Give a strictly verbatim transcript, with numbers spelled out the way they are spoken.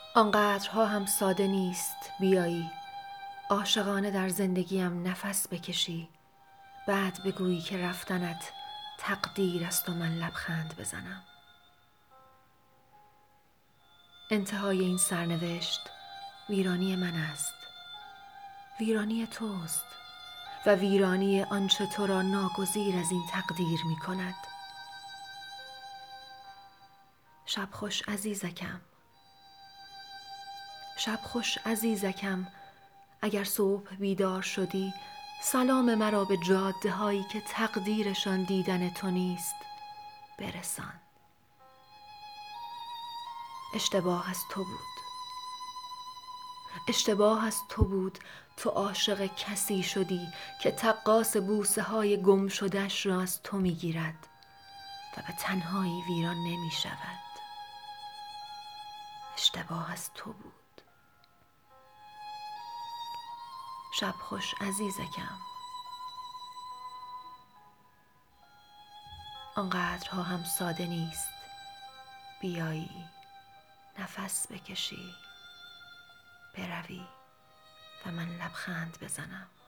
آنقدرها هم ساده نیست بیایی عاشقانه در زندگیم نفس بکشی، بعد بگویی که رفتنت تقدیر است و من لبخند بزنم. انتهای این سرنوشت ویرانی من است، ویرانی توست و ویرانی آنچه تو را ناگزیر از این تقدیر می کند. شب خوش عزیزکم، شب خوش عزیزکم. اگر صبح بیدار شدی سلام مرا به جاده هایی که تقدیرشان دیدن تو نیست برسان. اشتباه از تو بود، اشتباه از تو بود. تو عاشق کسی شدی که طقاس بوسه های گم شدهش را از تو می گیرد و به تنهایی ویران نمی شود. اشتباه از تو بود. شب خوش عزیزکم. آنقدرها هم ساده نیست بیایی نفس بکشی، بروی و من لبخند بزنم.